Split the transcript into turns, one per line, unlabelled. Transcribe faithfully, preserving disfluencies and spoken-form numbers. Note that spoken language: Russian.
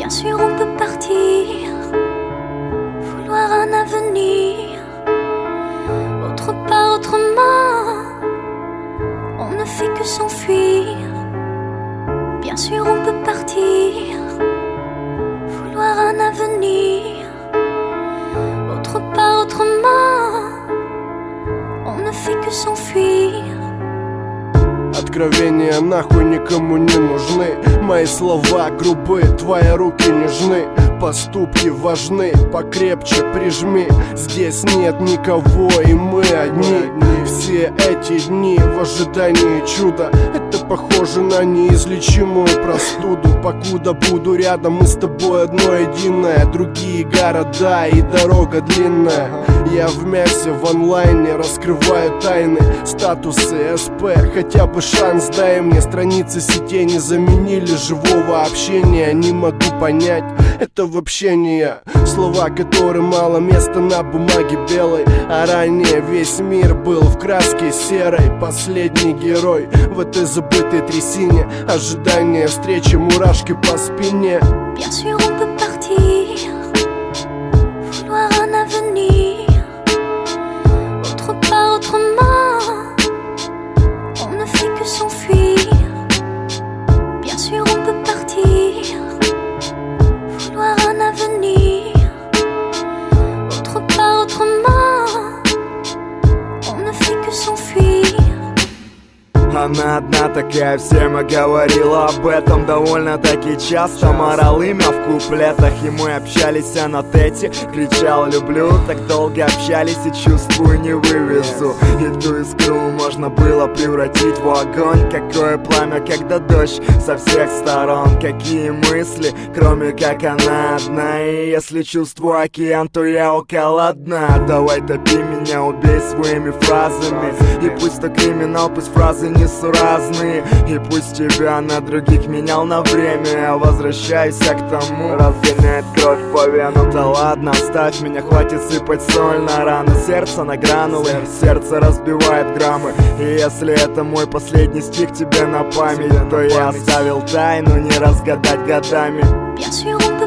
Bien sûr on peut partir, vouloir un avenir, autre part, autrement, on ne fait que s'enfuir. Bien sûr on peut partir, vouloir un avenir, autre part, autrement, on ne fait que s'enfuir.
Откровения нахуй никому не нужны. Мои слова грубы, твои руки нежны. Поступки важны, покрепче прижми. Здесь нет никого, и мы одни. Все эти дни в ожидании чуда. Это похоже на неизлечимую простуду. Покуда буду рядом, мы с тобой одно единое. Другие города и дорога длинная. Я в мясе в онлайне раскрываю тайны, статусы СП, хотя бы шанс дай мне. Страницы сетей не заменили живого общения. Не могу понять, это вообще не я. Слова, которым мало места на бумаге белой. А ранее весь мир был в краске серой. Последний герой в этой забытой трясине. Ожидание встречи, мурашки по спине.
Bien sûr on peut partir, vouloir un avenir, autre part, autrement, on ne fait que s'enfuir. Bien sûr on peut partir, vouloir un avenir, autre part, autrement, on ne fait que s'enfuir.
Она одна такая, всем и говорила об этом довольно-таки часто. Морал имя в куплетах, и мы общались, а на тете кричал люблю. Так долго общались и чувствую не вывезу. И ту искру можно было превратить в огонь. Какое пламя, когда дождь со всех сторон. Какие мысли, кроме как она одна. И если чувствую океан, то я около дна. Давай топи меня, убей своими фразами. И пусть то криминал, пусть фразы не разные. И пусть тебя на других менял на время. Я возвращаюсь к тому, разгоняет кровь по венам. Да ладно, оставь меня, хватит сыпать соль на раны. Сердце на гранулы, сердце разбивает граммы. И если это мой последний стих тебе на память, то я оставил тайну, не разгадать годами.
Bien sûr on